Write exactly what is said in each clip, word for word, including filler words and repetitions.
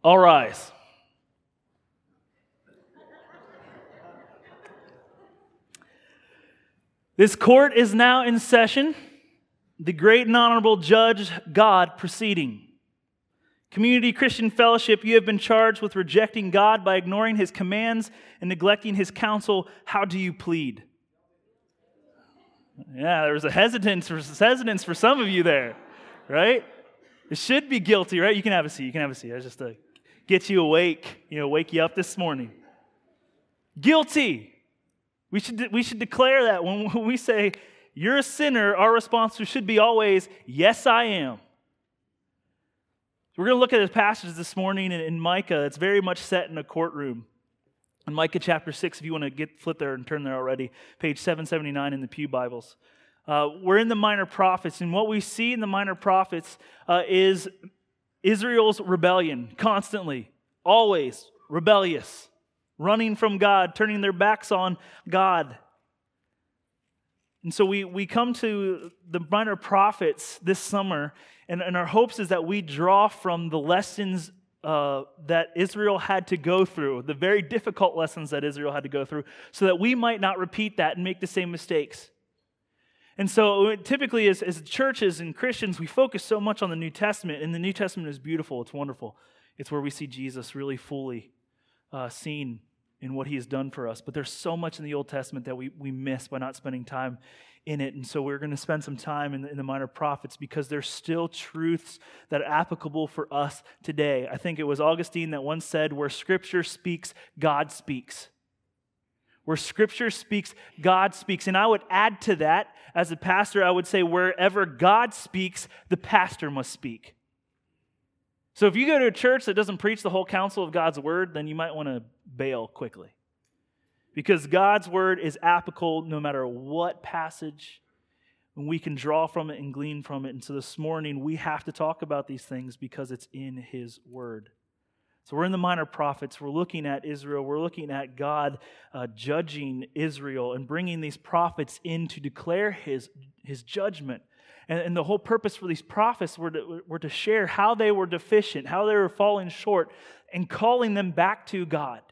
All rise. This court is now in session. The great and honorable Judge God proceeding. Community Christian Fellowship, you have been charged with rejecting God by ignoring His commands and neglecting His counsel. How do you plead? Yeah, there was a hesitance for, hesitance for some of you there, right? It should be guilty, right? You can have a seat. You can have a seat. I was just to get you awake, you know, wake you up this morning. Guilty. We should we should declare that when we say you're a sinner. Our response should be always, "Yes, I am." We're going to look at a passage this morning in Micah. It's very much set in a courtroom. In Micah chapter six, if you want to get flip there and turn there already, page seven seventy-nine in the Pew Bibles. Uh, we're in the Minor Prophets, and what we see in the Minor Prophets uh, is Israel's rebellion, constantly, always rebellious, running from God, turning their backs on God. And so we, we come to the Minor Prophets this summer, and, and our hopes is that we draw from the lessons uh, that Israel had to go through, the very difficult lessons that Israel had to go through, so that we might not repeat that and make the same mistakes. And so typically as, as churches and Christians, we focus so much on the New Testament, and the New Testament is beautiful, it's wonderful. It's where we see Jesus really fully uh, seen in what He has done for us. But there's so much in the Old Testament that we, we miss by not spending time in it. And so we're going to spend some time in the, in the Minor Prophets because there's still truths that are applicable for us today. I think it was Augustine that once said, where Scripture speaks, God speaks. Where Scripture speaks, God speaks. And I would add to that, as a pastor, I would say wherever God speaks, the pastor must speak. So if you go to a church that doesn't preach the whole counsel of God's Word, then you might want to bail quickly. Because God's Word is applicable no matter what passage, and we can draw from it and glean from it. And so this morning, we have to talk about these things because it's in His Word. So we're in the Minor Prophets. We're looking at Israel. We're looking at God uh, judging Israel and bringing these prophets in to declare His, his judgment. And, and the whole purpose for these prophets were to, were to share how they were deficient, how they were falling short, and calling them back to God.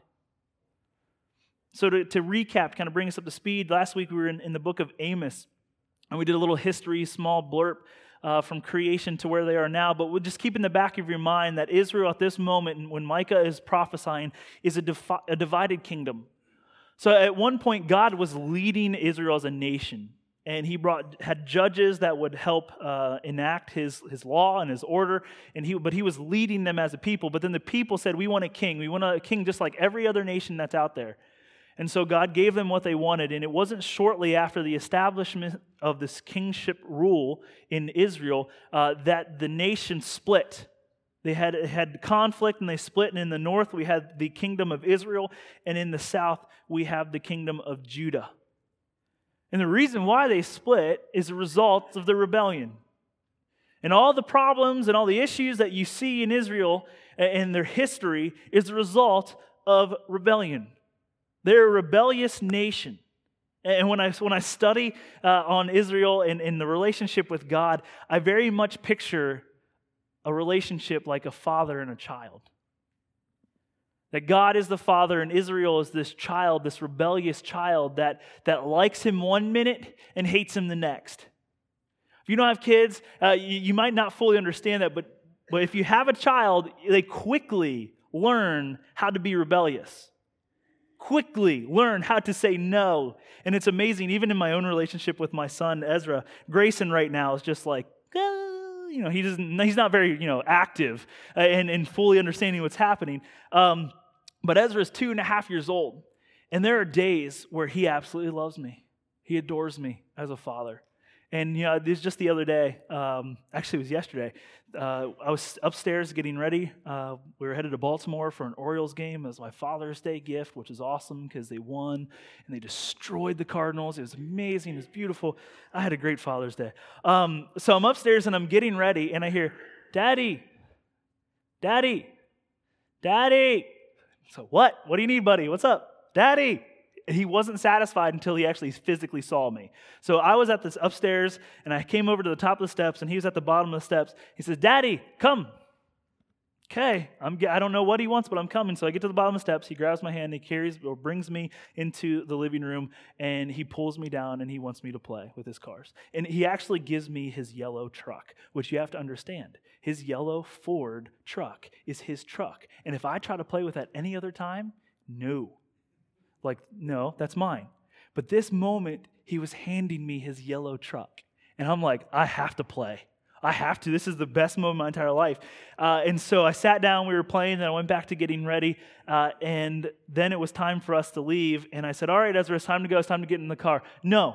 So to, to recap, kind of bring us up to speed, last week we were in, in the book of Amos, and we did a little history, small blurb uh, from creation to where they are now, but we'll just keep in the back of your mind that Israel at this moment, when Micah is prophesying, is a, defi- a divided kingdom. So at one point, God was leading Israel as a nation, and He brought had judges that would help uh, enact His, his law and His order, and he but He was leading them as a people, but then the people said, we want a king. We want a king just like every other nation that's out there. And so God gave them what they wanted, and it wasn't shortly after the establishment of this kingship rule in Israel uh, that the nation split. They had, had conflict and they split, and in the north we had the kingdom of Israel, and in the south we have the kingdom of Judah. And the reason why they split is a result of the rebellion. And all the problems and all the issues that you see in Israel and their history is a result of rebellion. They're a rebellious nation. And when I when I study uh, on Israel and, and the relationship with God, I very much picture a relationship like a father and a child. That God is the father and Israel is this child, this rebellious child that, that likes Him one minute and hates Him the next. If you don't have kids, uh, you, you might not fully understand that, but, but if you have a child, they quickly learn how to be rebellious. Quickly learn how to say no. And it's amazing, even in my own relationship with my son, Ezra, Grayson right now is just like, ah, you know, he doesn't, he's not very, you know, active uh, and, and fully understanding what's happening. Um, but Ezra is two and a half years old. And there are days where he absolutely loves me. He adores me as a father. And, you know, this was just the other day, um, actually it was yesterday, uh, I was upstairs getting ready. Uh, we were headed to Baltimore for an Orioles game. It was my Father's Day gift, which is awesome because they won and they destroyed the Cardinals. It was amazing. It was beautiful. I had a great Father's Day. Um, so I'm upstairs and I'm getting ready and I hear, Daddy, Daddy, Daddy. So what? What do you need, buddy? What's up? Daddy. He wasn't satisfied until he actually physically saw me. So I was at this upstairs, and I came over to the top of the steps, and he was at the bottom of the steps. He says, Daddy, come. okay, I'm, I don't know what he wants, but I'm coming. So I get to the bottom of the steps. He grabs my hand. He carries or brings me into the living room, and he pulls me down, and he wants me to play with his cars. And he actually gives me his yellow truck, which you have to understand. His yellow Ford truck is his truck. And if I try to play with that any other time, no. Like, no, that's mine. But this moment, he was handing me his yellow truck. And I'm like, I have to play. I have to. This is the best moment of my entire life. Uh, and so I sat down, we were playing, then I went back to getting ready, uh, and then it was time for us to leave, and I said, all right, Ezra, it's time to go, it's time to get in the car. No.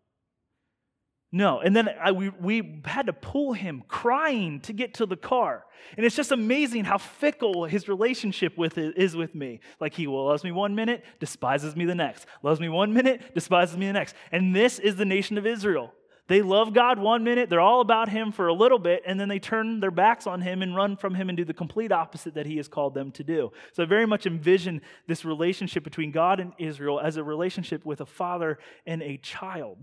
No. And then I, we, we had to pull him crying to get to the car. And it's just amazing how fickle his relationship with it is with me. Like he will loves me one minute, despises me the next. Loves me one minute, despises me the next. And this is the nation of Israel. They love God one minute, they're all about him for a little bit, and then they turn their backs on him and run from him and do the complete opposite that he has called them to do. So I very much envision this relationship between God and Israel as a relationship with a father and a child.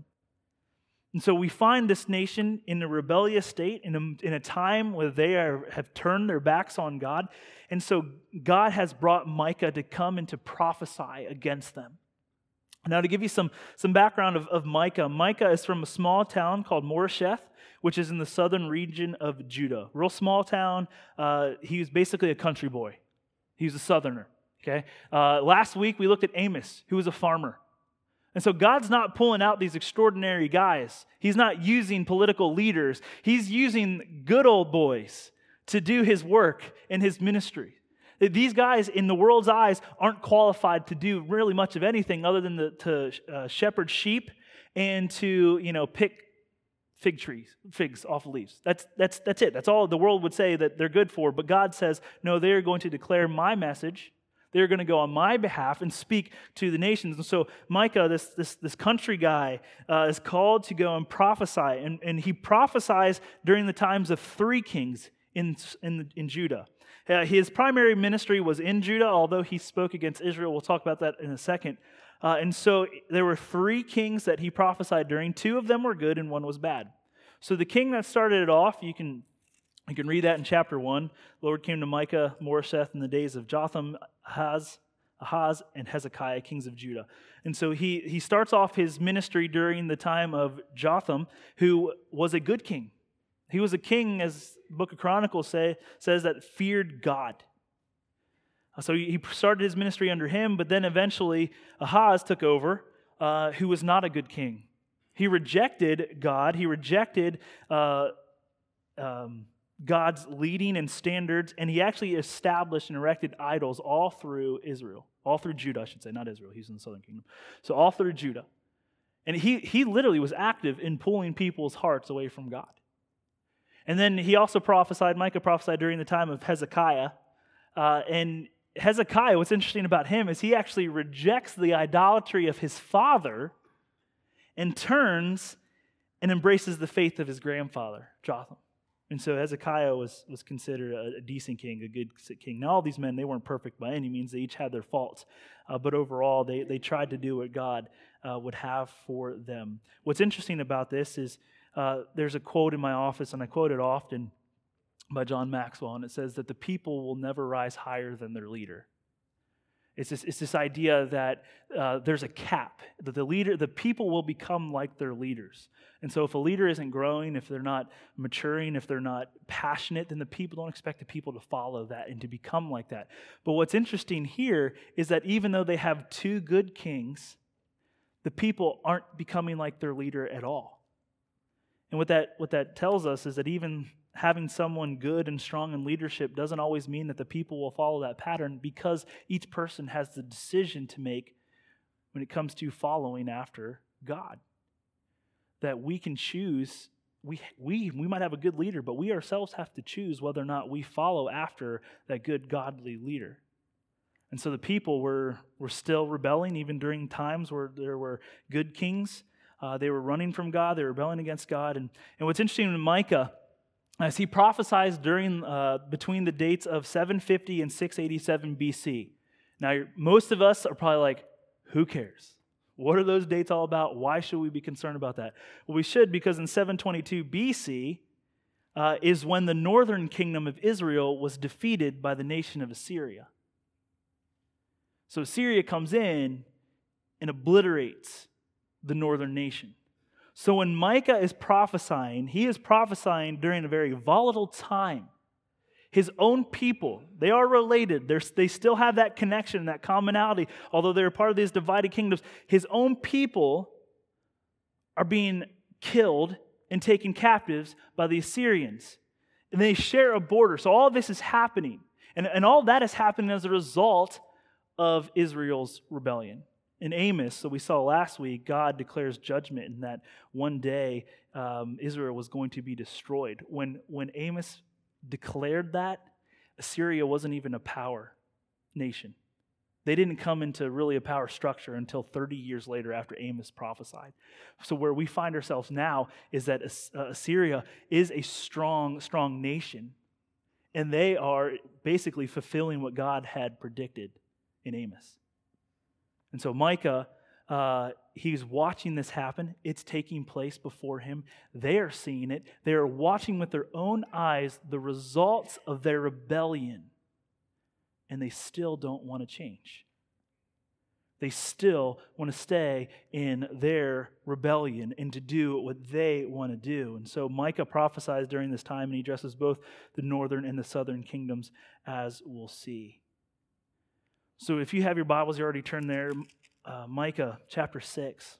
And so we find this nation in a rebellious state, in a, in a time where they are, have turned their backs on God. And so God has brought Micah to come and to prophesy against them. Now, to give you some, some background of, of Micah, Micah is from a small town called Moresheth, which is in the southern region of Judah. Real small town. Uh, he was basically a country boy. He was a southerner. Okay. Uh, last week, we looked at Amos, who was a farmer. And so God's not pulling out these extraordinary guys. He's not using political leaders. He's using good old boys to do his work in his ministry. These guys, in the world's eyes, aren't qualified to do really much of anything other than the, to uh, shepherd sheep and to, you know, pick fig trees, figs off of leaves. That's that's that's it. That's all the world would say that they're good for. But God says, no, they are going to declare my message. They're going to go on my behalf and speak to the nations. And so Micah, this this this country guy, uh, is called to go and prophesy, and and he prophesies during the times of three kings in in in Judah. Uh, his primary ministry was in Judah, although he spoke against Israel. We'll talk about that in a second. Uh, and so there were three kings that he prophesied during. Two of them were good and one was bad. So the king that started it off, you can you can read that in chapter one. The Lord came to Micah, Moresheth in the days of Jotham, Ahaz, Ahaz, and Hezekiah, kings of Judah. And so he, he starts off his ministry during the time of Jotham, who was a good king. He was a king, as the book of Chronicles say, says, that feared God. So he started his ministry under him, but then eventually Ahaz took over, uh, who was not a good king. He rejected God. He rejected uh, um, God's leading and standards, and he actually established and erected idols all through Israel, all through Judah, I should say, not Israel. He's in the southern kingdom. So all through Judah. And he, he literally was active in pulling people's hearts away from God. And then he also prophesied, Micah prophesied during the time of Hezekiah. Uh, and Hezekiah, what's interesting about him is he actually rejects the idolatry of his father and turns and embraces the faith of his grandfather, Jotham. And so Hezekiah was, was considered a, a decent king, a good king. Now all these men, they weren't perfect by any means. They each had their faults. Uh, but overall, they, they tried to do what God uh, would have for them. What's interesting about this is Uh, there's a quote in my office, and I quote it often, by John Maxwell, and it says that the people will never rise higher than their leader. It's this, it's this idea that uh, there's a cap, that the leader, the people will become like their leaders. And so if a leader isn't growing, if they're not maturing, if they're not passionate, then the people don't expect the people to follow that and to become like that. But what's interesting here is that even though they have two good kings, the people aren't becoming like their leader at all. And what that what that tells us is that even having someone good and strong in leadership doesn't always mean that the people will follow that pattern, because each person has the decision to make when it comes to following after God. That we can choose, we we we might have a good leader, but we ourselves have to choose whether or not we follow after that good godly leader. And so the people were, were still rebelling even during times where there were good kings. Uh, they were running from God. They were rebelling against God. And, and what's interesting in Micah, as he prophesies during uh, between the dates of seven fifty and six eighty-seven B C. Now, most of us are probably like, who cares? What are those dates all about? Why should we be concerned about that? Well, we should, because in seven twenty-two B C, uh, is when the northern kingdom of Israel was defeated by the nation of Assyria. So Assyria comes in and obliterates the northern nation. So when Micah is prophesying, he is prophesying during a very volatile time. His own people, they are related. They're, they still have that connection, that commonality, although they're part of these divided kingdoms. His own people are being killed and taken captives by the Assyrians. And they share a border. So all this is happening. And, and all that is happening as a result of Israel's rebellion. In Amos, so we saw last week, God declares judgment in that one day um, Israel was going to be destroyed. When, when Amos declared that, Assyria wasn't even a power nation. They didn't come into really a power structure until thirty years later after Amos prophesied. So where we find ourselves now is that Assyria is a strong, strong nation, and they are basically fulfilling what God had predicted in Amos. And so Micah, uh, he's watching this happen. It's taking place before him. They are seeing it. They are watching with their own eyes the results of their rebellion. And they still don't want to change. They still want to stay in their rebellion and to do what they want to do. And so Micah prophesies during this time, and he addresses both the northern and the southern kingdoms, as we'll see. So if you have your Bibles, you already turned there. Uh, Micah chapter six.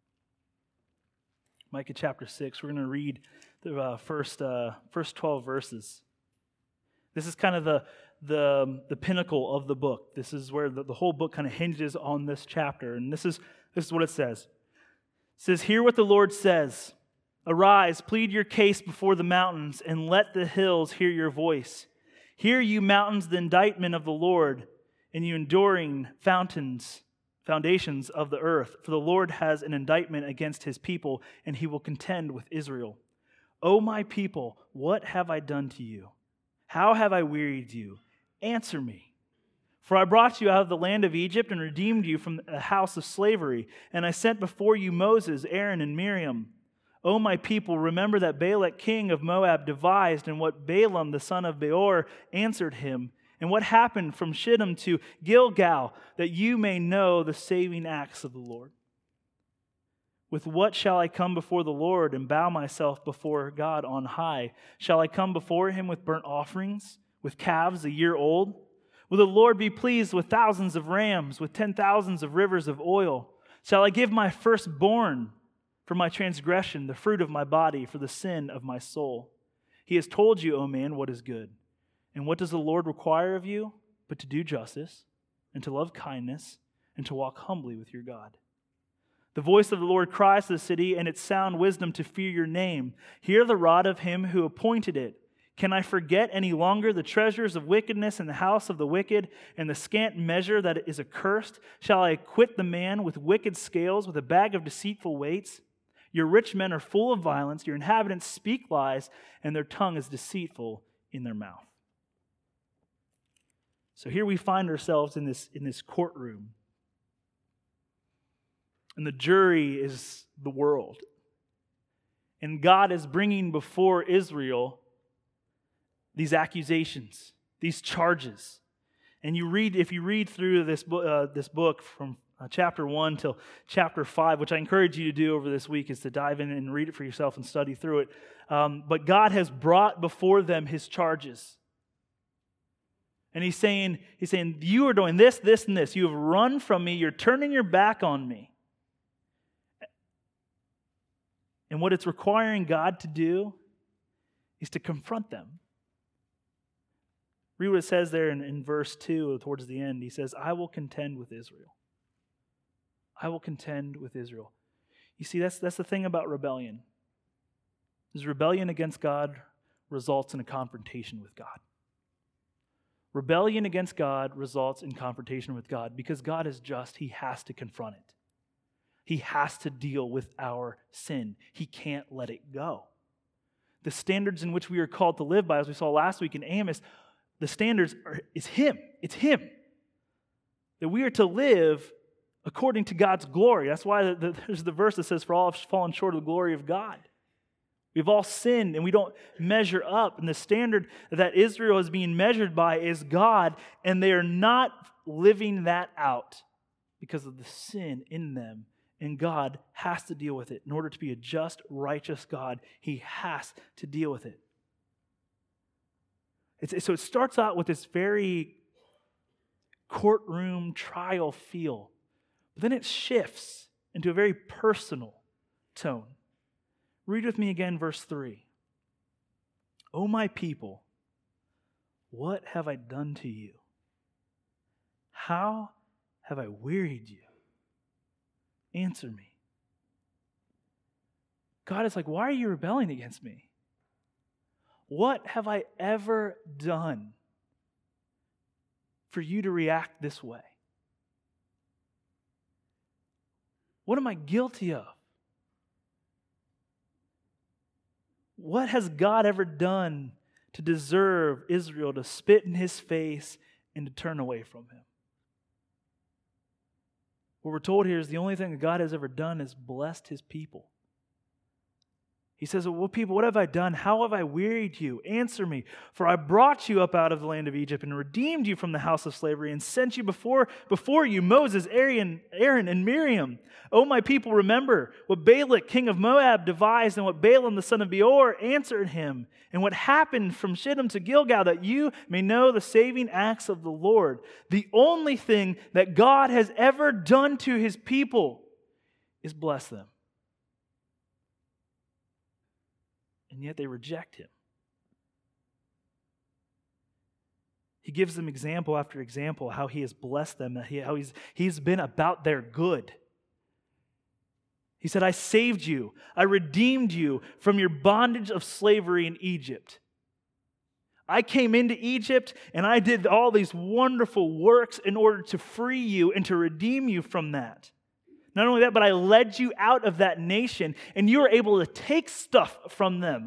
Micah chapter six. We're going to read the uh, first uh, first twelve verses. This is kind of the the the pinnacle of the book. This is where the, the whole book kind of hinges on this chapter. And this is this is what it says. It says, "Hear what the Lord says. Arise, plead your case before the mountains, and let the hills hear your voice. Hear, you mountains, the indictment of the Lord, and you enduring fountains, foundations of the earth. For the Lord has an indictment against his people, and he will contend with Israel. O my people, what have I done to you? How have I wearied you? Answer me. For I brought you out of the land of Egypt and redeemed you from the house of slavery, and I sent before you Moses, Aaron, and Miriam. O my people, remember that Balak king of Moab devised, and what Balaam the son of Beor answered him, and what happened from Shittim to Gilgal, that you may know the saving acts of the Lord. With what shall I come before the Lord and bow myself before God on high? Shall I come before him with burnt offerings, with calves a year old? Will the Lord be pleased with thousands of rams, with ten thousands of rivers of oil? Shall I give my firstborn for my transgression, the fruit of my body, for the sin of my soul? He has told you, O man, what is good. And what does the Lord require of you? But to do justice, and to love kindness, and to walk humbly with your God. The voice of the Lord cries to the city, and its sound wisdom to fear your name. Hear the rod of him who appointed it. Can I forget any longer the treasures of wickedness in the house of the wicked, and the scant measure that is accursed? Shall I acquit the man with wicked scales, with a bag of deceitful weights? Your rich men are full of violence, your inhabitants speak lies, and their tongue is deceitful in their mouth." So here we find ourselves in this, in this courtroom. And the jury is the world. And God is bringing before Israel these accusations, these charges. And you read, if you read through this, uh, this book from uh, chapter one till chapter five, which I encourage you to do over this week, is to dive in and read it for yourself and study through it. Um, but God has brought before them his charges. And he's saying, he's saying, you are doing this, this, and this. You have run from me. You're turning your back on me. And what it's requiring God to do is to confront them. Read what it says there in, in verse two, towards the end. He says, I will contend with Israel. I will contend with Israel. You see, that's, that's the thing about rebellion. Is rebellion against God results in a confrontation with God. Rebellion against God results in confrontation with God. Because God is just, he has to confront it. He has to deal with our sin. He can't let it go. The standards in which we are called to live by, as we saw last week in Amos, the standards are, is Him. It's Him. That we are to live according to God's glory. That's why the, the, there's the verse that says, for all have fallen short of the glory of God. We've all sinned and we don't measure up. And the standard that Israel is being measured by is God, and they are not living that out because of the sin in them. And God has to deal with it. In order to be a just, righteous God, He has to deal with it. It's, so it starts out with this very courtroom trial feel. But then it shifts into a very personal tone. Read with me again, verse three. O my people, what have I done to you? How have I wearied you? Answer me. God is like, why are you rebelling against me? What have I ever done for you to react this way? What am I guilty of? What has God ever done to deserve Israel to spit in His face and to turn away from Him? What we're told here is the only thing that God has ever done is blessed His people. He says, well, people, what have I done? How have I wearied you? Answer me. For I brought you up out of the land of Egypt and redeemed you from the house of slavery and sent you before, before you, Moses, Aaron, Aaron, and Miriam. O my people, remember what Balak, king of Moab, devised and what Balaam, the son of Beor, answered him, and what happened from Shittim to Gilgal, that you may know the saving acts of the Lord. The only thing that God has ever done to His people is bless them. And yet they reject Him. He gives them example after example how He has blessed them, how he's, he's been about their good. He said, I saved you. I redeemed you from your bondage of slavery in Egypt. I came into Egypt and I did all these wonderful works in order to free you and to redeem you from that. Not only that, but I led you out of that nation, and you were able to take stuff from them.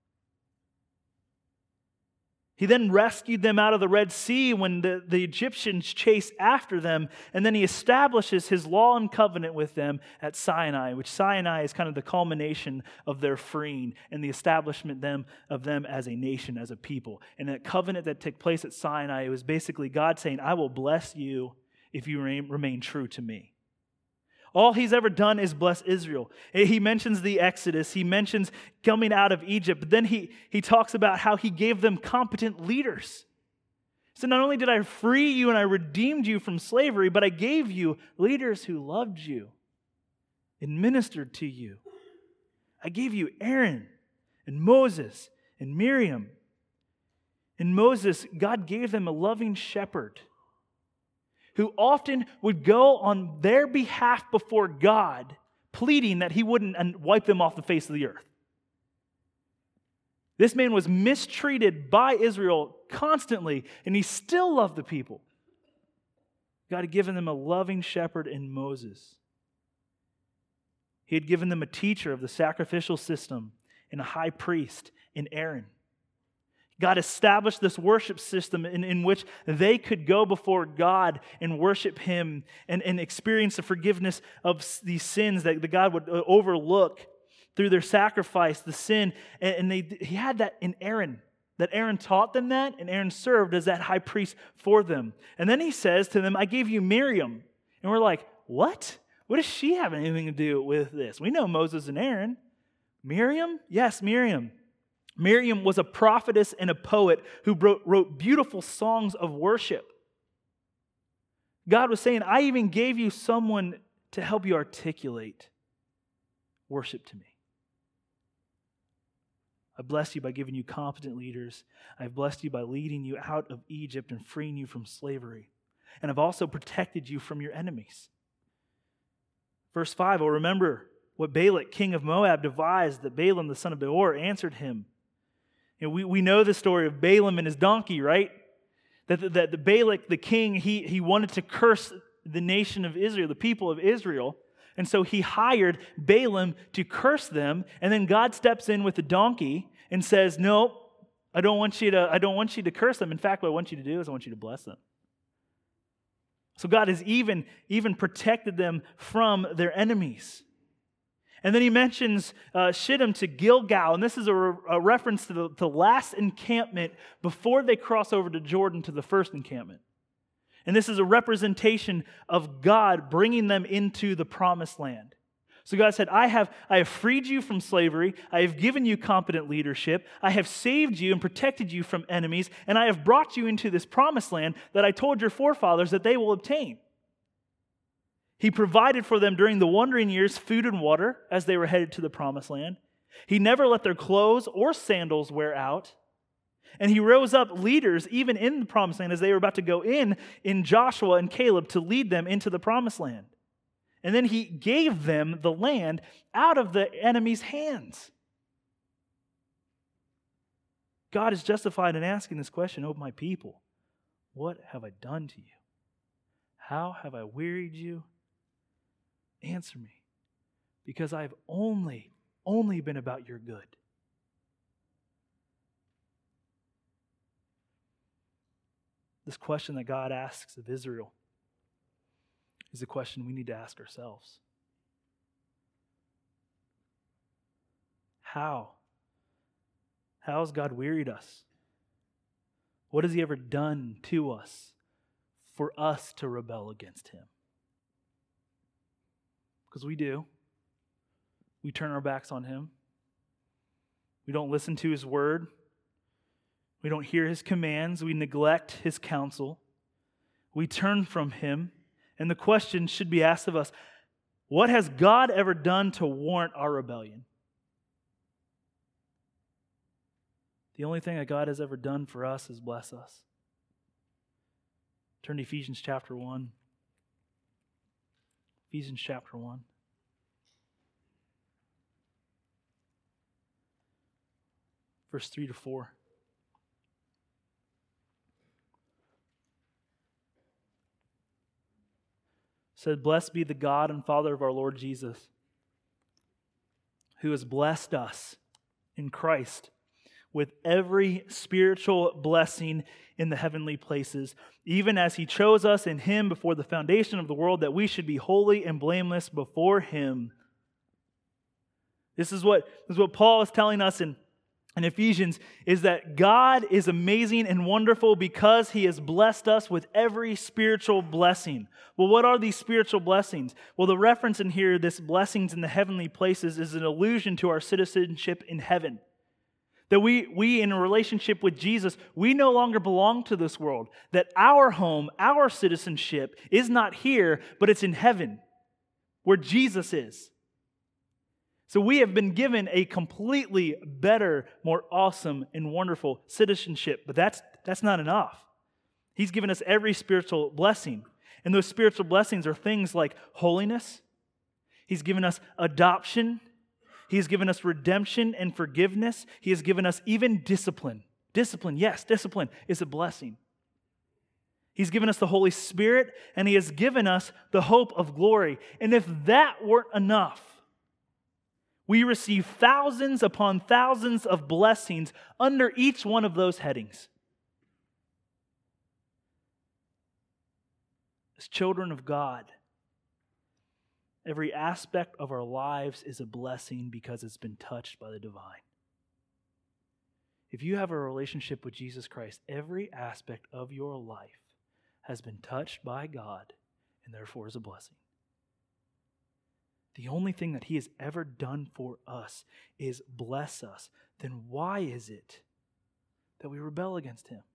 He then rescued them out of the Red Sea when the, the Egyptians chased after them, and then He establishes His law and covenant with them at Sinai, which Sinai is kind of the culmination of their freeing and the establishment them, of them as a nation, as a people. And that covenant that took place at Sinai, it was basically God saying, I will bless you if you remain, remain true to me. All He's ever done is bless Israel. He mentions the Exodus. He mentions coming out of Egypt. But then he, he talks about how He gave them competent leaders. So not only did I free you and I redeemed you from slavery, but I gave you leaders who loved you and ministered to you. I gave you Aaron and Moses and Miriam. And Moses, God gave them a loving shepherd who often would go on their behalf before God, pleading that He wouldn't wipe them off the face of the earth. This man was mistreated by Israel constantly, and he still loved the people. God had given them a loving shepherd in Moses. He had given them a teacher of the sacrificial system and a high priest in Aaron. God established this worship system in, in which they could go before God and worship Him and, and experience the forgiveness of these sins that the God would overlook through their sacrifice, the sin. And, and they, He had that in Aaron, that Aaron taught them that, and Aaron served as that high priest for them. And then He says to them, I gave you Miriam. And we're like, what? What does she have anything to do with this? We know Moses and Aaron. Miriam? Yes, Miriam. Miriam was a prophetess and a poet who wrote, wrote beautiful songs of worship. God was saying, I even gave you someone to help you articulate worship to me. I blessed you by giving you competent leaders. I've blessed you by leading you out of Egypt and freeing you from slavery. And I've also protected you from your enemies. Verse five, well, remember what Balak, king of Moab, devised, that Balaam, the son of Beor, answered him. You know, we, we know the story of Balaam and his donkey, right? That the, that the Balak, the king, he, he wanted to curse the nation of Israel, the people of Israel. And so he hired Balaam to curse them. And then God steps in with the donkey and says, no, I don't want you to, I don't want you to curse them. In fact, what I want you to do is I want you to bless them. So God has even, even protected them from their enemies. And then he mentions uh, Shittim to Gilgal, and this is a, re- a reference to the, the last encampment before they cross over to Jordan to the first encampment. And this is a representation of God bringing them into the promised land. So God said, I have, I have freed you from slavery, I have given you competent leadership, I have saved you and protected you from enemies, and I have brought you into this promised land that I told your forefathers that they will obtain. He provided for them during the wandering years food and water as they were headed to the promised land. He never let their clothes or sandals wear out. And he rose up leaders even in the promised land as they were about to go in, in Joshua and Caleb to lead them into the promised land. And then he gave them the land out of the enemy's hands. God is justified in asking this question, "Oh, my people, what have I done to you? How have I wearied you? Answer me, because I have only, only been about your good." This question that God asks of Israel is a question we need to ask ourselves. How? How has God wearied us? What has He ever done to us for us to rebel against Him? Because we do. We turn our backs on Him. We don't listen to His word. We don't hear His commands. We neglect His counsel. We turn from Him. And the question should be asked of us, what has God ever done to warrant our rebellion? The only thing that God has ever done for us is bless us. Turn to Ephesians chapter one. Ephesians chapter one. Verse three to four. Said, "Blessed be the God and Father of our Lord Jesus, who has blessed us in Christ with every spiritual blessing in the heavenly places, even as He chose us in Him before the foundation of the world, that we should be holy and blameless before Him." This is what, this is what Paul is telling us in, in Ephesians, is that God is amazing and wonderful because He has blessed us with every spiritual blessing. Well, what are these spiritual blessings? Well, the reference in here, this blessings in the heavenly places, is an allusion to our citizenship in heaven. That we, we, in a relationship with Jesus, we no longer belong to this world. That our home, our citizenship is not here, but it's in heaven, where Jesus is. So we have been given a completely better, more awesome, and wonderful citizenship. But that's, that's not enough. He's given us every spiritual blessing. And those spiritual blessings are things like holiness. He's given us adoption. He has given us redemption and forgiveness. He has given us even discipline. Discipline, yes, discipline is a blessing. He's given us the Holy Spirit, and He has given us the hope of glory. And if that weren't enough, we receive thousands upon thousands of blessings under each one of those headings. As children of God, every aspect of our lives is a blessing because it's been touched by the divine. If you have a relationship with Jesus Christ, every aspect of your life has been touched by God and therefore is a blessing. The only thing that He has ever done for us is bless us. Then why is it that we rebel against Him?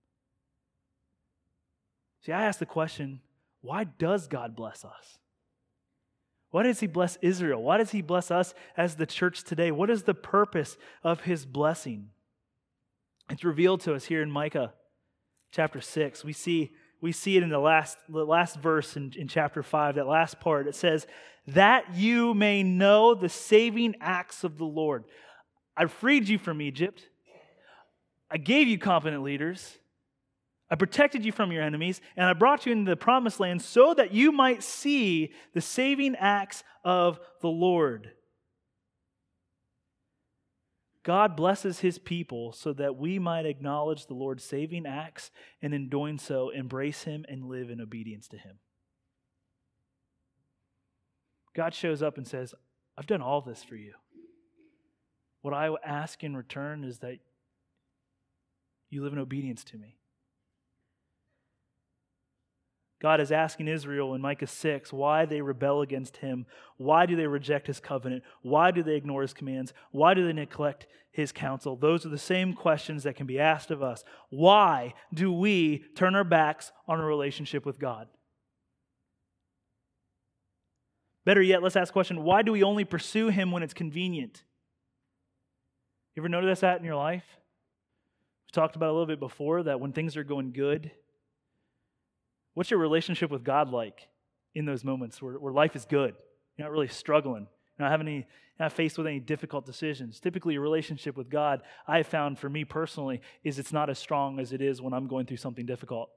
See, I ask the question, why does God bless us? Why does He bless Israel? Why does He bless us as the church today? What is the purpose of His blessing? It's revealed to us here in Micah chapter six. We see, we see it in the last, the last verse in, in chapter five, that last part. It says, "That you may know the saving acts of the Lord." I freed you from Egypt. I gave you competent leaders. I protected you from your enemies, and I brought you into the promised land so that you might see the saving acts of the Lord. God blesses His people so that we might acknowledge the Lord's saving acts, and in doing so, embrace Him and live in obedience to Him. God shows up and says, I've done all this for you. What I ask in return is that you live in obedience to me. God is asking Israel in Micah six why they rebel against him. Why do they reject his covenant? Why do they ignore his commands? Why do they neglect his counsel? Those are the same questions that can be asked of us. Why do we turn our backs on a relationship with God? Better yet, let's ask the question, why do we only pursue him when it's convenient? You ever notice that in your life? We talked about it a little bit before, that when things are going good, what's your relationship with God like in those moments where, where life is good? You're not really struggling. You're not having any, you're not faced with any difficult decisions. Typically, your relationship with God, I have found for me personally, is it's not as strong as it is when I'm going through something difficult.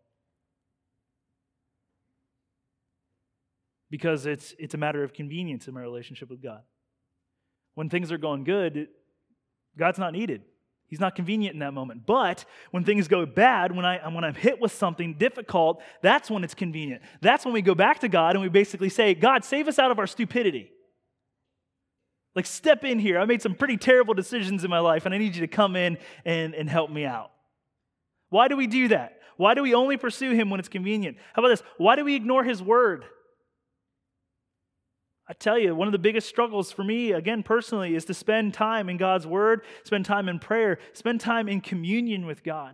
Because it's it's a matter of convenience in my relationship with God. When things are going good, it, God's not needed. He's not convenient in that moment. But when things go bad, when, I, when I'm hit with something difficult, that's when it's convenient. That's when we go back to God and we basically say, God, save us out of our stupidity. Like, step in here. I made some pretty terrible decisions in my life, and I need you to come in and, and help me out. Why do we do that? Why do we only pursue him when it's convenient? How about this? Why do we ignore his word? I tell you, one of the biggest struggles for me, again, personally, is to spend time in God's word, spend time in prayer, spend time in communion with God.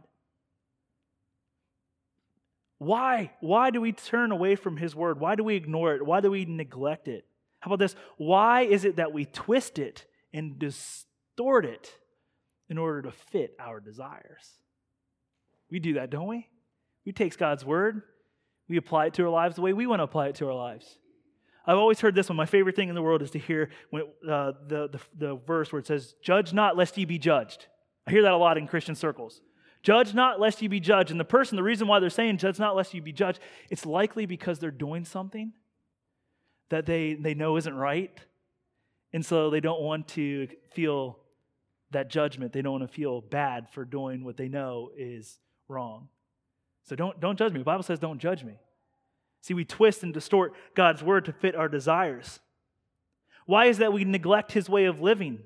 Why? Why do we turn away from his word? Why do we ignore it? Why do we neglect it? How about this? Why is it that we twist it and distort it in order to fit our desires? We do that, don't we? We take God's word, we apply it to our lives the way we want to apply it to our lives. I've always heard this one. My favorite thing in the world is to hear when, uh, the, the, the verse where it says, judge not lest ye be judged. I hear that a lot in Christian circles. Judge not lest ye be judged. And the person, the reason why they're saying judge not lest ye be judged, it's likely because they're doing something that they, they know isn't right. And so they don't want to feel that judgment. They don't want to feel bad for doing what they know is wrong. So don't, don't judge me. The Bible says don't judge me. See, we twist and distort God's word to fit our desires. Why is that we neglect his way of living?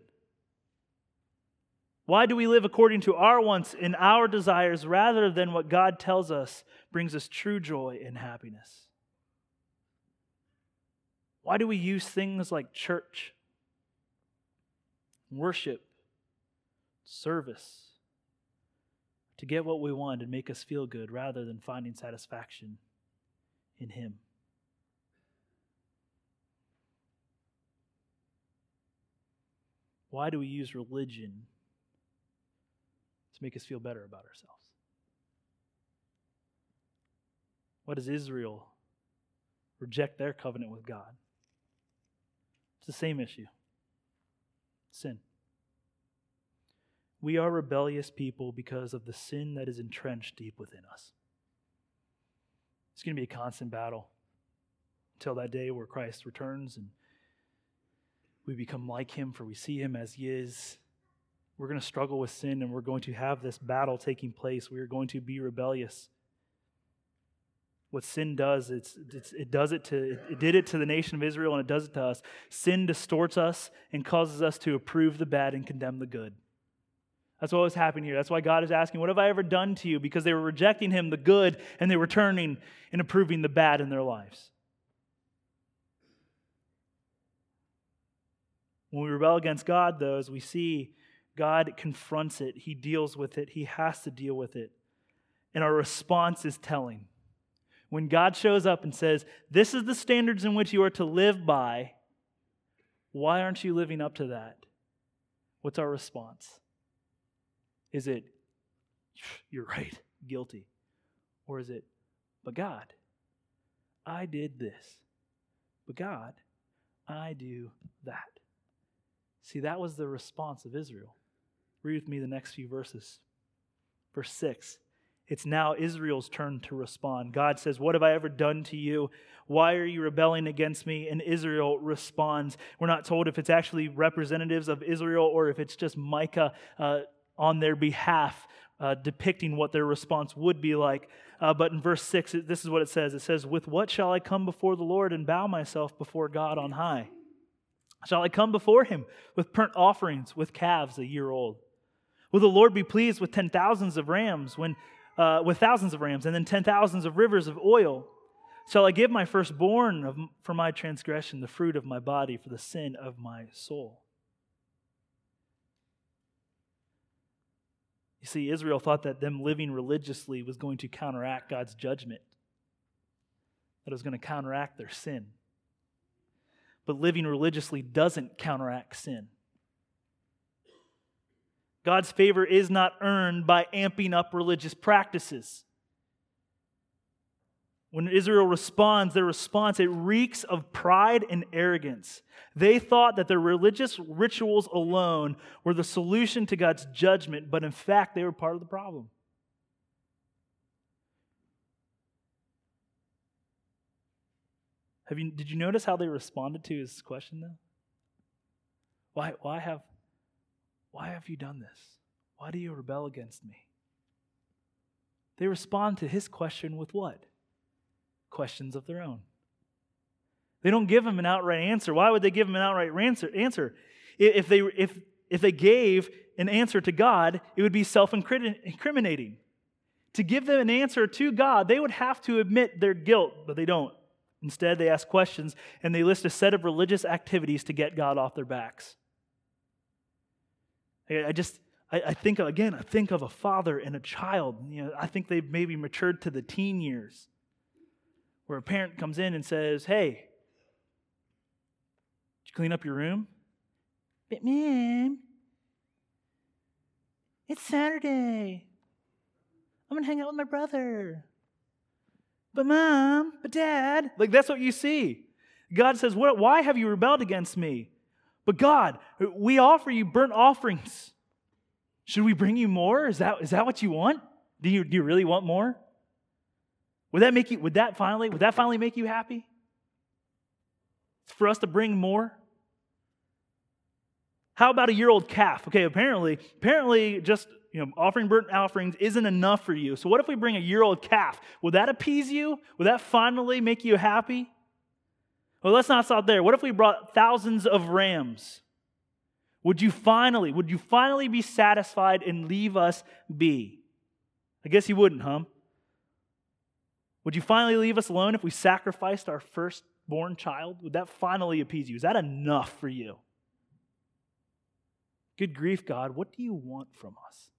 Why do we live according to our wants and our desires rather than what God tells us brings us true joy and happiness? Why do we use things like church, worship, service to get what we want and make us feel good rather than finding satisfaction in him? Why do we use religion to make us feel better about ourselves? Why does Israel reject their covenant with God? It's the same issue. Sin. We are rebellious people because of the sin that is entrenched deep within us. It's going to be a constant battle until that day where Christ returns and we become like him, for we see him as he is. We're going to struggle with sin, and we're going to have this battle taking place. We are going to be rebellious. What sin does, it's, it's, it does it to it did it to the nation of Israel, and it does it to us. Sin distorts us and causes us to approve the bad and condemn the good. That's what was happening here. That's why God is asking, what have I ever done to you? Because they were rejecting him, the good, and they were turning and approving the bad in their lives. When we rebel against God, though, as we see, God confronts it. He deals with it. He has to deal with it. And our response is telling. When God shows up and says, this is the standards in which you are to live by, why aren't you living up to that? What's our response? Is it, you're right, guilty? Or is it, but God, I did this. But God, I do that. See, that was the response of Israel. Read with me the next few verses. Verse six. It's now Israel's turn to respond. God says, what have I ever done to you? Why are you rebelling against me? And Israel responds. We're not told if it's actually representatives of Israel or if it's just Micah uh, on their behalf, uh, depicting what their response would be like. Uh, but in verse six, this is what it says. It says, with what shall I come before the Lord and bow myself before God on high? Shall I come before him with burnt offerings, with calves a year old? Will the Lord be pleased with ten thousands of rams, when uh, with thousands of rams, and then ten thousands of rivers of oil? Shall I give my firstborn of, for my transgression, the fruit of my body for the sin of my soul? You see, Israel thought that them living religiously was going to counteract God's judgment, that it was going to counteract their sin. But living religiously doesn't counteract sin. God's favor is not earned by amping up religious practices. When Israel responds, their response, it reeks of pride and arrogance. They thought that their religious rituals alone were the solution to God's judgment, but in fact, they were part of the problem. Have you, did you notice how they responded to his question, though? Why, why, have, why have you done this? Why do you rebel against me? They respond to his question with what? Questions of their own. They don't give him an outright answer. Why would they give him an outright answer? Answer? If they, if, if they gave an answer to God, it would be self-incriminating. To give them an answer to God, they would have to admit their guilt, but they don't. Instead, they ask questions, and they list a set of religious activities to get God off their backs. I just, I, I think, again, I think of a father and a child. You know, I think they've maybe matured to the teen years, where a parent comes in and says, hey, did you clean up your room? But Mom, it's Saturday. I'm going to hang out with my brother. But Mom, but Dad, like that's what you see. God says, "What? Why have you rebelled against me?" But God, we offer you burnt offerings. Should we bring you more? Is that, is that what you want? Do you, do you really want more? Would that make you, would that finally, would that finally make you happy? For us to bring more? How about a year-old calf? Okay, apparently, apparently just you know, offering burnt offerings isn't enough for you. So what if we bring a year-old calf? Would that appease you? Would that finally make you happy? Well, let's not stop there. What if we brought thousands of rams? Would you finally, would you finally be satisfied and leave us be? I guess you wouldn't, huh? Would you finally leave us alone if we sacrificed our firstborn child? Would that finally appease you? Is that enough for you? Good grief, God, what do you want from us?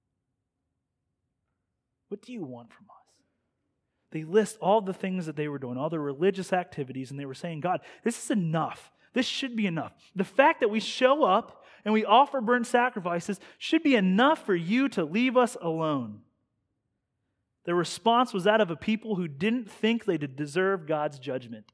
What do you want from us? They list all the things that they were doing, all the religious activities, and they were saying, God, this is enough. This should be enough. The fact that we show up and we offer burnt sacrifices should be enough for you to leave us alone. Their response was that of a people who didn't think they deserved God's judgment.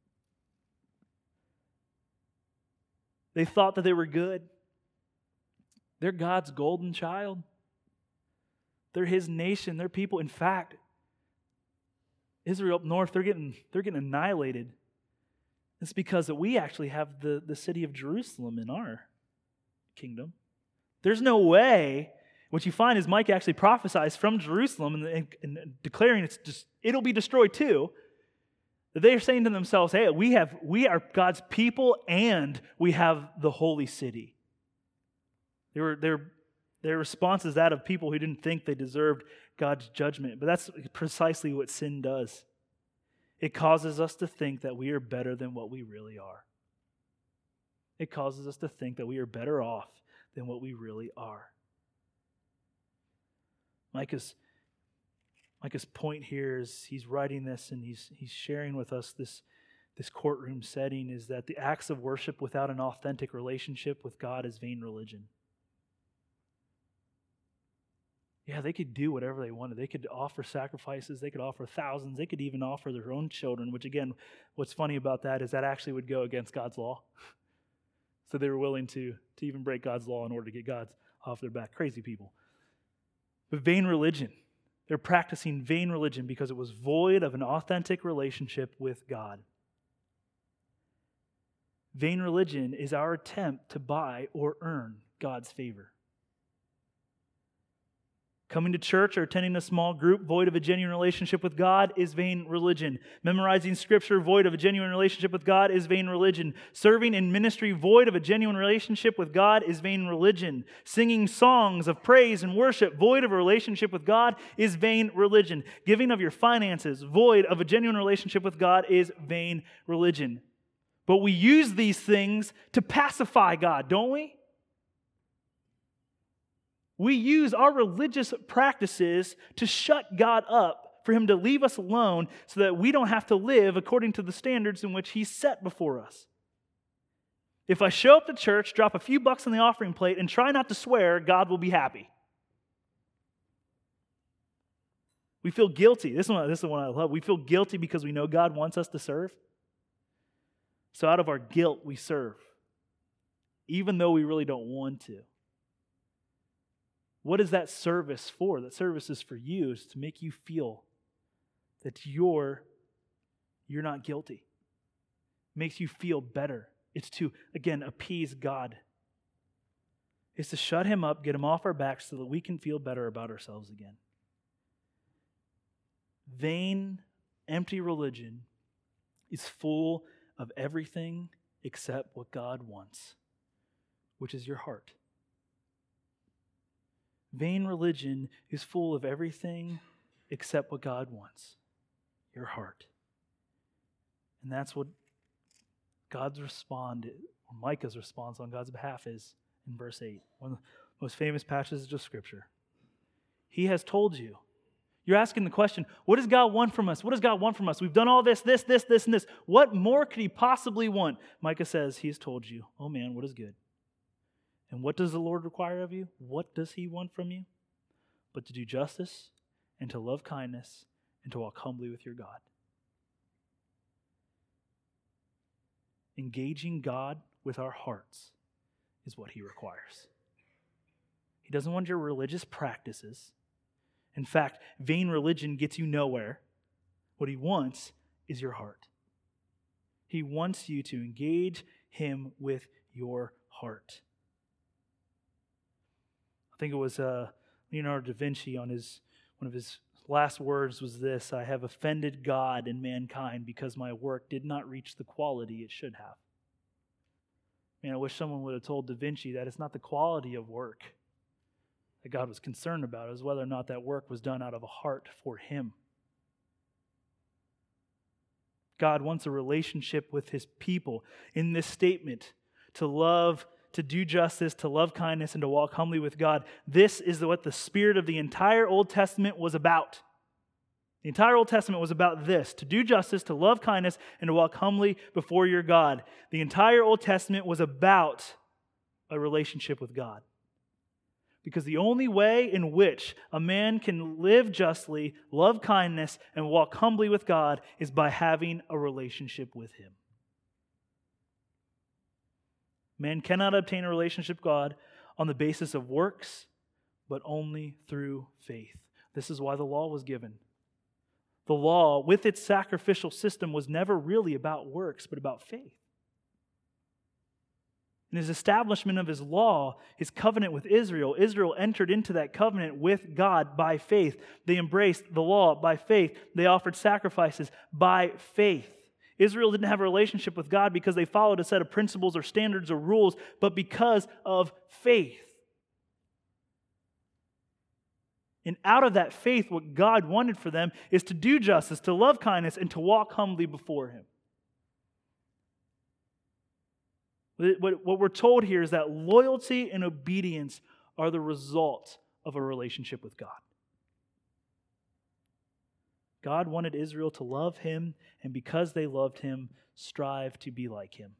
They thought that they were good. They're God's golden child. They're His nation. They're people. In fact, Israel up north, they're getting, they're getting annihilated. It's because that we actually have the, the city of Jerusalem in our kingdom. There's no way. What you find is Micah actually prophesies from Jerusalem and, and, and declaring it's just it'll be destroyed too. That they are saying to themselves, hey, we have we are God's people and we have the holy city. They were, their, their response is that of people who didn't think they deserved God's judgment. But that's precisely what sin does. It causes us to think that we are better than what we really are. It causes us to think that we are better off than what we really are. Micah's, Micah's point here is he's writing this and he's, he's sharing with us this, this courtroom setting is that the acts of worship without an authentic relationship with God is vain religion. Yeah, they could do whatever they wanted. They could offer sacrifices. They could offer thousands. They could even offer their own children, which again, what's funny about that is that actually would go against God's law. So they were willing to, to even break God's law in order to get God's off their back. Crazy people. But vain religion. They're practicing vain religion because it was void of an authentic relationship with God. Vain religion is our attempt to buy or earn God's favor. Coming to church or attending a small group void of a genuine relationship with God is vain religion. Memorizing Scripture void of a genuine relationship with God is vain religion. Serving in ministry void of a genuine relationship with God is vain religion. Singing songs of praise and worship void of a relationship with God is vain religion. Giving of your finances void of a genuine relationship with God is vain religion. But we use these things to pacify God, don't we? We use our religious practices to shut God up, for Him to leave us alone so that we don't have to live according to the standards in which He set before us. If I show up to church, drop a few bucks on the offering plate, and try not to swear, God will be happy. We feel guilty. This is one, this is one I love. We feel guilty because we know God wants us to serve. So out of our guilt, we serve, even though we really don't want to. What is that service for? That service is for you, is to make you feel that you're, you're not guilty. It makes you feel better. It's to, again, appease God. It's to shut Him up, get Him off our backs so that we can feel better about ourselves again. Vain, empty religion is full of everything except what God wants, which is your heart. Vain religion is full of everything except what God wants, your heart. And that's what God's respond, or Micah's response on God's behalf is in verse eight, one of the most famous passages of Scripture. He has told you. You're asking the question, what does God want from us? What does God want from us? We've done all this, this, this, this, and this. What more could He possibly want? Micah says, He has told you, oh man, what is good? And what does the Lord require of you? What does He want from you? But to do justice and to love kindness and to walk humbly with your God. Engaging God with our hearts is what He requires. He doesn't want your religious practices. In fact, vain religion gets you nowhere. What He wants is your heart. He wants you to engage Him with your heart. I think it was uh, Leonardo da Vinci on his one of his last words was this: I have offended God and mankind because my work did not reach the quality it should have. Man, I wish someone would have told Da Vinci that it's not the quality of work that God was concerned about. It was whether or not that work was done out of a heart for Him. God wants a relationship with His people. In this statement, to love, to do justice, to love kindness, and to walk humbly with God, this is what the spirit of the entire Old Testament was about. The entire Old Testament was about this: to do justice, to love kindness, and to walk humbly before your God. The entire Old Testament was about a relationship with God. Because the only way in which a man can live justly, love kindness, and walk humbly with God is by having a relationship with Him. Man cannot obtain a relationship with God on the basis of works, but only through faith. This is why the law was given. The law, with its sacrificial system, was never really about works, but about faith. In His establishment of His law, His covenant with Israel, Israel entered into that covenant with God by faith. They embraced the law by faith. They offered sacrifices by faith. Israel didn't have a relationship with God because they followed a set of principles or standards or rules, but because of faith. And out of that faith, what God wanted for them is to do justice, to love kindness, and to walk humbly before Him. What we're told here is that loyalty and obedience are the result of a relationship with God. God wanted Israel to love Him, and because they loved Him, strive to be like Him.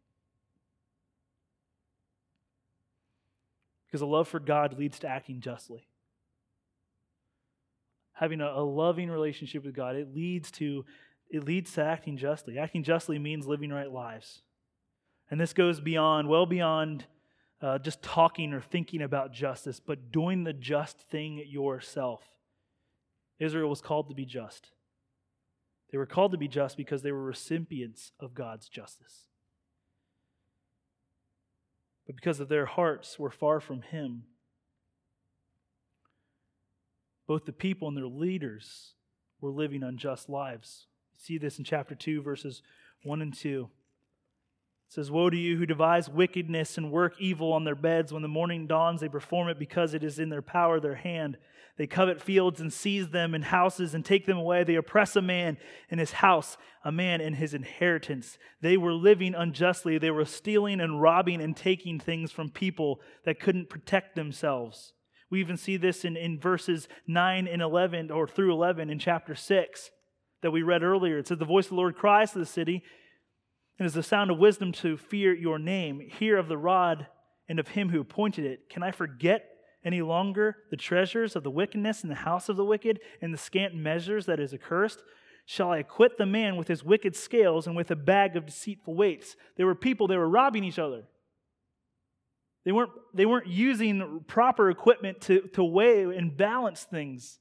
Because a love for God leads to acting justly. Having a, a loving relationship with God, it leads to it leads to acting justly. Acting justly means living right lives. And this goes beyond, well beyond uh, just talking or thinking about justice, but doing the just thing yourself. Israel was called to be just. They were called to be just because they were recipients of God's justice. But because of their hearts were far from Him, Both the people and their leaders were living unjust lives. You see this in chapter two, verses one and two. It says, "Woe to you who devise wickedness and work evil on their beds. When the morning dawns, they perform it because it is in their power, their hand. They covet fields and seize them, and houses and take them away. They oppress a man in his house, a man in his inheritance. They were living unjustly. They were stealing and robbing and taking things from people that couldn't protect themselves." We even see this in, in verses nine and eleven, or through eleven in chapter six that we read earlier. It says, "The voice of the Lord cries to the city, and is the sound of wisdom to fear your name. Hear of the rod and of him who appointed it. Can I forget any longer the treasures of the wickedness in the house of the wicked, and the scant measures that is accursed? Shall I acquit the man with his wicked scales and with a bag of deceitful weights?" There were people, they were robbing each other. They weren't, they weren't using proper equipment to, to weigh and balance things.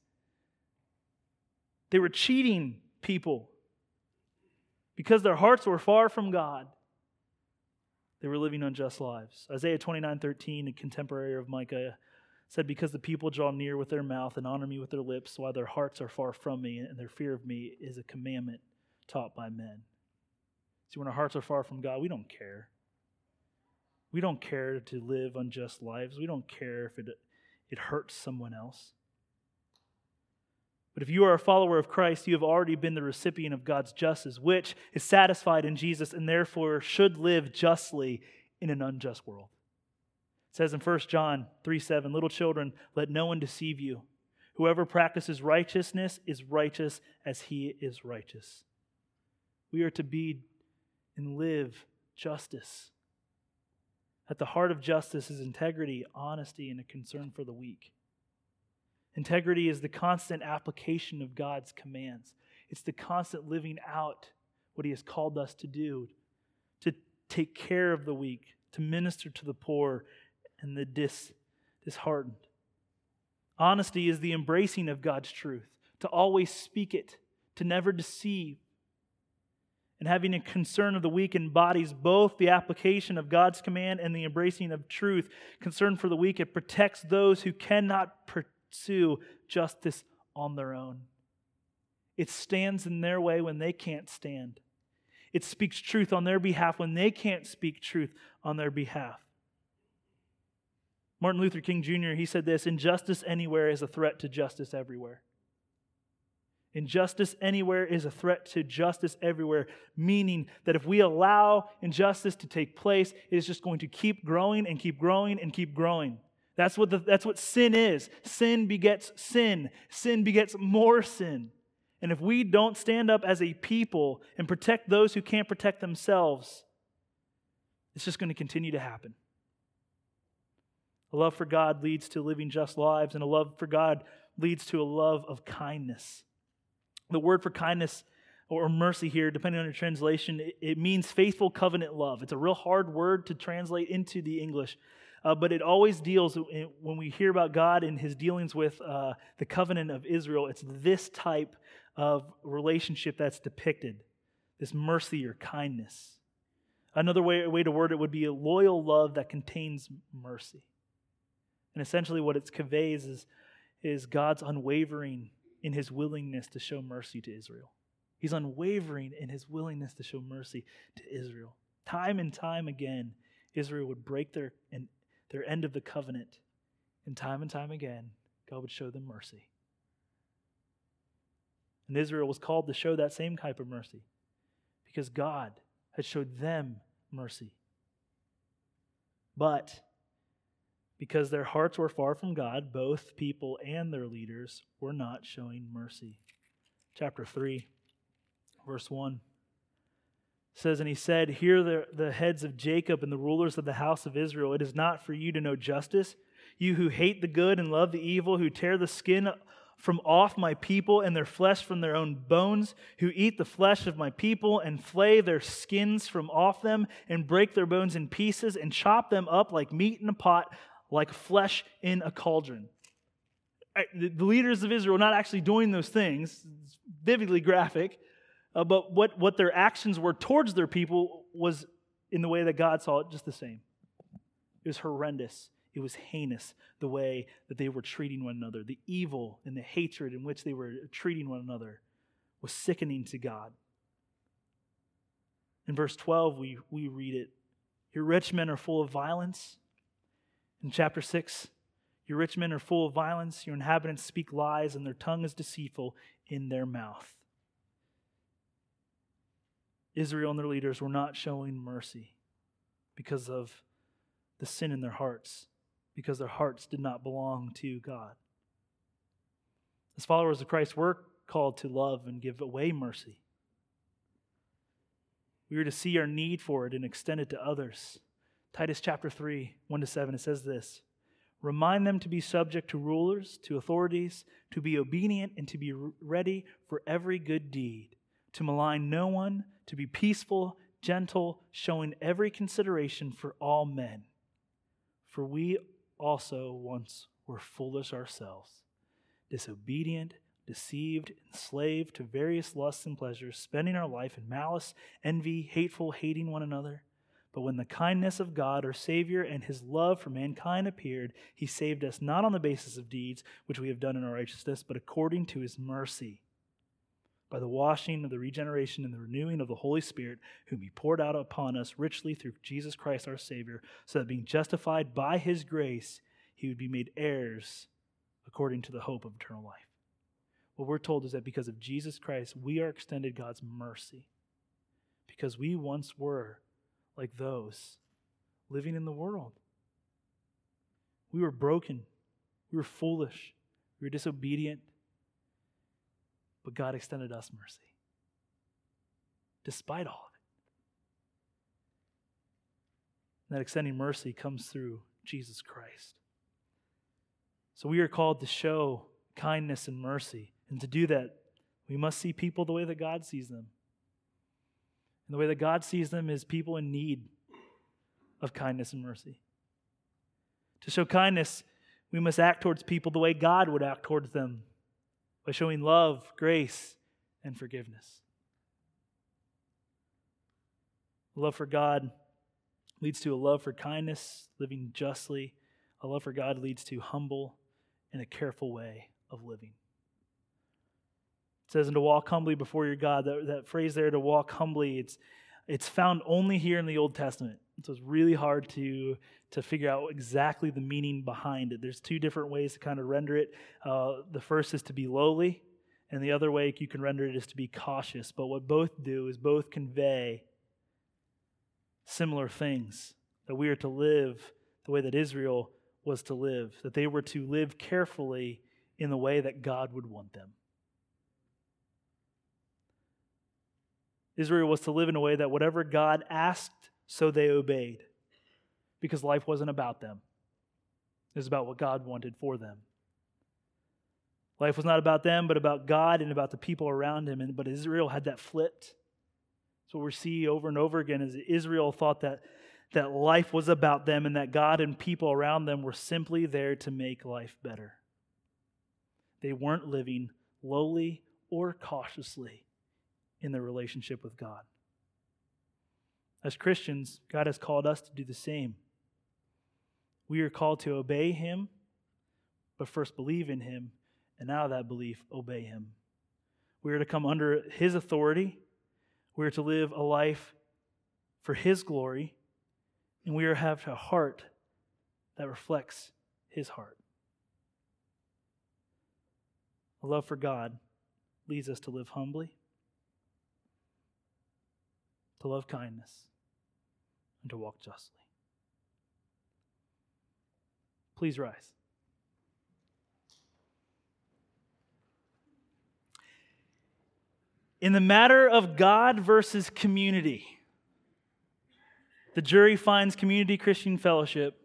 They were cheating people. Because their hearts were far from God, they were living unjust lives. Isaiah twenty-nine thirteen, a contemporary of Micah, said, "Because the people draw near with their mouth and honor me with their lips, while their hearts are far from me, and their fear of me is a commandment taught by men." See, when our hearts are far from God, we don't care. We don't care to live unjust lives. We don't care if it, it hurts someone else. But if you are a follower of Christ, you have already been the recipient of God's justice, which is satisfied in Jesus and therefore should live justly in an unjust world. It says in First John three seven, "Little children, let no one deceive you. Whoever practices righteousness is righteous as he is righteous." We are to be and live justice. At the heart of justice is integrity, honesty, and a concern for the weak. Integrity is the constant application of God's commands. It's the constant living out what He has called us to do, to take care of the weak, to minister to the poor and the dis, disheartened. Honesty is the embracing of God's truth, to always speak it, to never deceive. And having a concern of the weak embodies both the application of God's command and the embracing of truth. Concern for the weak, it protects those who cannot pursue justice on their own. It stands in their way when they can't stand. It speaks truth on their behalf when they can't speak truth on their behalf. Martin Luther King Junior, he said this, "Injustice anywhere is a threat to justice everywhere." Injustice anywhere is a threat to justice everywhere, meaning that if we allow injustice to take place, it is just going to keep growing and keep growing and keep growing. That's what the, that's what sin is. Sin begets sin. Sin begets more sin. And if we don't stand up as a people and protect those who can't protect themselves, it's just going to continue to happen. A love for God leads to living just lives, and a love for God leads to a love of kindness. The word for kindness or mercy here, depending on your translation, it, it means faithful covenant love. It's a real hard word to translate into the English, uh, but it always deals, when we hear about God and His dealings with uh, the covenant of Israel, it's this type of relationship that's depicted, this mercy or kindness. Another way, way to word it would be a loyal love that contains mercy. And essentially what it conveys is, is God's unwavering in His willingness to show mercy to Israel. He's unwavering in His willingness to show mercy to Israel. Time and time again, Israel would break their, their end of the covenant. And time and time again, God would show them mercy. And Israel was called to show that same type of mercy because God had showed them mercy. But because their hearts were far from God, both people and their leaders were not showing mercy. Chapter three, verse one says, "And he said, Hear the, the heads of Jacob and the rulers of the house of Israel. It is not for you to know justice, you who hate the good and love the evil, who tear the skin from off my people and their flesh from their own bones, who eat the flesh of my people and flay their skins from off them and break their bones in pieces and chop them up like meat in a pot, like flesh in a cauldron." The leaders of Israel were not actually doing those things. It's vividly graphic. Uh, but what, what their actions were towards their people was, in the way that God saw it, just the same. It was horrendous. It was heinous, the way that they were treating one another. The evil and the hatred in which they were treating one another was sickening to God. In verse twelve, we, we read it. Your rich men are full of violence. In chapter six, your rich men are full of violence. Your inhabitants speak lies, and their tongue is deceitful in their mouth. Israel and their leaders were not showing mercy because of the sin in their hearts, because their hearts did not belong to God. As followers of Christ, we're called to love and give away mercy. We are to see our need for it and extend it to others. Titus chapter three, one to seven, it says this: remind them to be subject to rulers, to authorities, to be obedient, and to be ready for every good deed, to malign no one, to be peaceful, gentle, showing every consideration for all men. For we also once were foolish ourselves, disobedient, deceived, enslaved to various lusts and pleasures, spending our life in malice, envy, hateful, hating one another. But when the kindness of God, our Savior, and His love for mankind appeared, He saved us not on the basis of deeds which we have done in our righteousness, but according to His mercy, by the washing of the regeneration and the renewing of the Holy Spirit, whom He poured out upon us richly through Jesus Christ our Savior, so that being justified by His grace, He would be made heirs according to the hope of eternal life. What we're told is that because of Jesus Christ, we are extended God's mercy, because we once were like those living in the world. We were broken. We were foolish. We were disobedient. But God extended us mercy, despite all of it. And that extending mercy comes through Jesus Christ. So we are called to show kindness and mercy. And to do that, we must see people the way that God sees them. And the way that God sees them is people in need of kindness and mercy. To show kindness, we must act towards people the way God would act towards them, by showing love, grace, and forgiveness. A love for God leads to a love for kindness, living justly. A love for God leads to humble and a careful way of living. It says, and to walk humbly before your God. That, that phrase there, to walk humbly, it's it's found only here in the Old Testament. So it's really hard to, to figure out exactly the meaning behind it. There's two different ways to kind of render it. Uh, the first is to be lowly, and the other way you can render it is to be cautious. But what both do is both convey similar things, that we are to live the way that Israel was to live, that they were to live carefully in the way that God would want them. Israel was to live in a way that whatever God asked, so they obeyed, because life wasn't about them. It was about what God wanted for them. Life was not about them, but about God and about the people around him. And, but Israel had that flipped. So we see over and over again is Israel thought that, that life was about them and that God and people around them were simply there to make life better. They weren't living lowly or cautiously in their relationship with God. As Christians, God has called us to do the same. We are called to obey Him, but first believe in Him, and out of that belief, obey Him. We are to come under His authority. We are to live a life for His glory, and we are to have a heart that reflects His heart. A love for God leads us to live humbly, to love kindness, and to walk justly. Please rise. In the matter of God versus community, the jury finds Community Christian Fellowship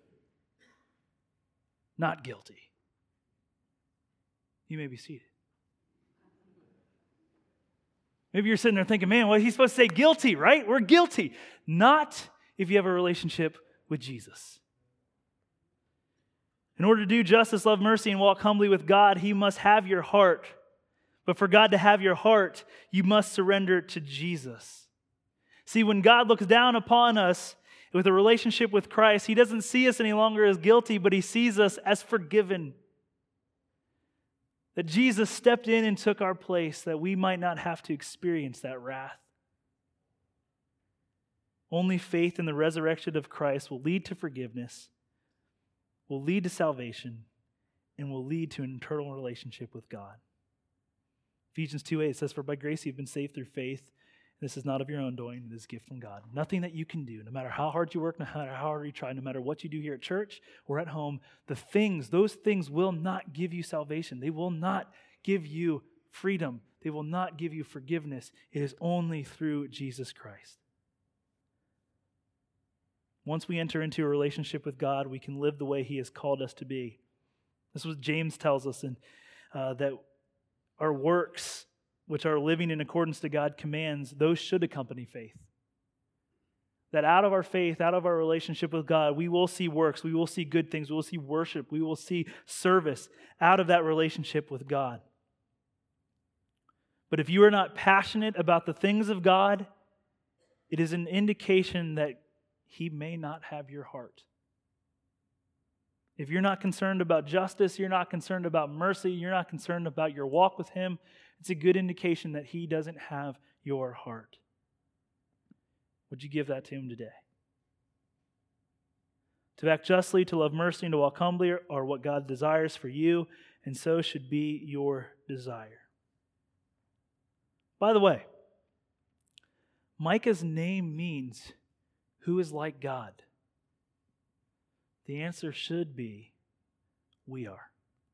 not guilty. You may be seated. Maybe you're sitting there thinking, man, well, he's supposed to say guilty, right? We're guilty. Not if you have a relationship with Jesus. In order to do justice, love mercy, and walk humbly with God, He must have your heart. But for God to have your heart, you must surrender it to Jesus. See, when God looks down upon us With a relationship with Christ, He doesn't see us any longer as guilty, but He sees us as forgiven. That Jesus stepped in and took our place that we might not have to experience that wrath. Only faith in the resurrection of Christ will lead to forgiveness, will lead to salvation, and will lead to an eternal relationship with God. Ephesians two eight says, "For by grace you've been saved through faith. This is not of your own doing, it is a gift from God." Nothing that you can do, no matter how hard you work, no matter how hard you try, no matter what you do here at church or at home, the things, those things will not give you salvation. They will not give you freedom. They will not give you forgiveness. It is only through Jesus Christ. Once we enter into a relationship with God, we can live the way He has called us to be. This is what James tells us, and uh, that our works, which are living in accordance to God's commands, those should accompany faith. That out of our faith, out of our relationship with God, we will see works, we will see good things, we will see worship, we will see service out of that relationship with God. But if you are not passionate about the things of God, it is an indication that He may not have your heart. If you're not concerned about justice, you're not concerned about mercy, you're not concerned about your walk with Him, it's a good indication that He doesn't have your heart. Would you give that to Him today? To act justly, to love mercy, and to walk humbly are what God desires for you, and so should be your desire. By the way, Micah's name means, who is like God? The answer should be, we are.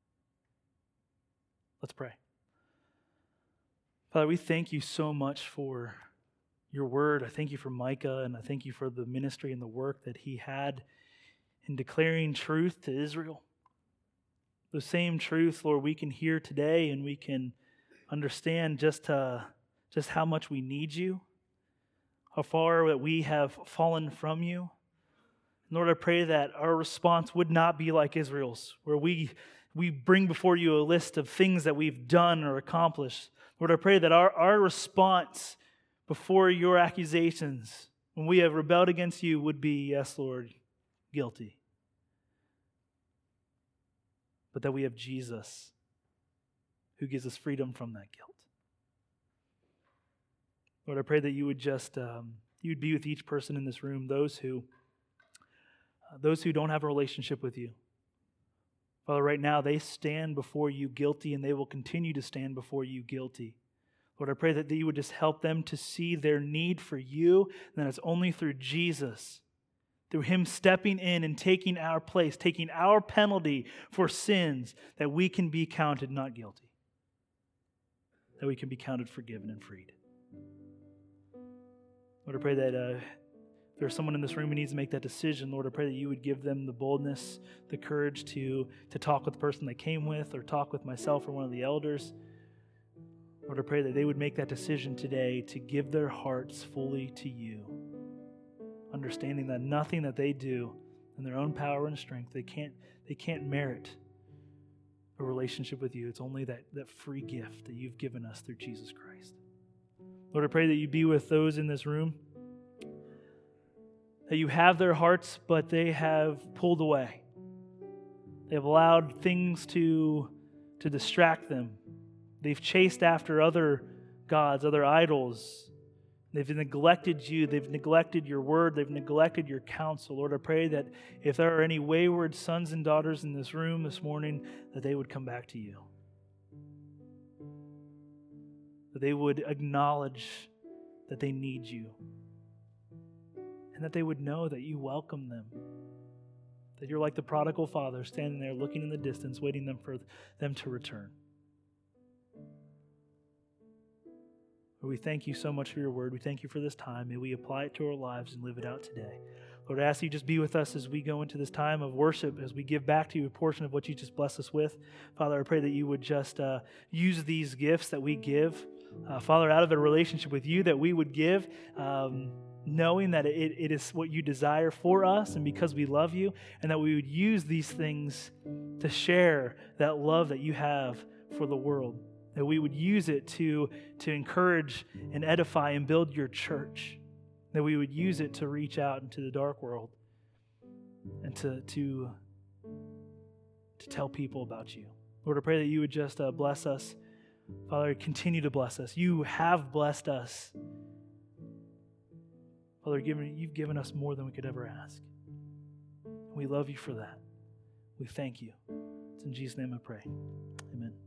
Let's pray. Father, we thank You so much for Your word. I thank You for Micah, and I thank You for the ministry and the work that he had in declaring truth to Israel. The same truth, Lord, we can hear today, and we can understand just, uh, just how much we need You, how far that we have fallen from You. Lord, I pray that our response would not be like Israel's, where we, we bring before You a list of things that we've done or accomplished. Lord, I pray that our, our response before Your accusations, when we have rebelled against You, would be, yes, Lord, guilty. But that we have Jesus who gives us freedom from that guilt. Lord, I pray that You would just, um, You would be with each person in this room, those who Uh, those who don't have a relationship with You. Father, right now they stand before You guilty, and they will continue to stand before You guilty. Lord, I pray that You would just help them to see their need for You, and that it's only through Jesus, through Him stepping in and taking our place, taking our penalty for sins, that we can be counted not guilty, that we can be counted forgiven and freed. Lord, I pray that uh, if there's someone in this room who needs to make that decision, Lord, I pray that You would give them the boldness, the courage to, to talk with the person they came with, or talk with myself or one of the elders. Lord, I pray that they would make that decision today to give their hearts fully to You, understanding that nothing that they do in their own power and strength, they can't, they can't merit a relationship with You. It's only that, that free gift that You've given us through Jesus Christ. Lord, I pray that You be with those in this room, that You have their hearts, but they have pulled away. They have allowed things to, to distract them. They've chased after other gods, other idols. They've neglected You. They've neglected Your word. They've neglected Your counsel. Lord, I pray that if there are any wayward sons and daughters in this room this morning, that they would come back to You. That they would acknowledge that they need You. And that they would know that You welcome them. That You're like the prodigal father standing there looking in the distance, waiting them for them to return. Lord, we thank You so much for Your word. We thank You for this time. May we apply it to our lives and live it out today. Lord, I ask You just be with us as we go into this time of worship, as we give back to You a portion of what You just blessed us with. Father, I pray that You would just uh, use these gifts that we give, uh, Father, out of a relationship with You, that we would give, um, knowing that it, it is what You desire for us and because we love You, and that we would use these things to share that love that You have for the world, that we would use it to, to encourage and edify and build Your church, that we would use it to reach out into the dark world and to, to, to tell people about you. Lord, I pray that you would just uh, bless us. Father, continue to bless us. You have blessed us. Father, given, you've given us more than we could ever ask. We love you for that. We thank you. It's in Jesus' name I pray. Amen.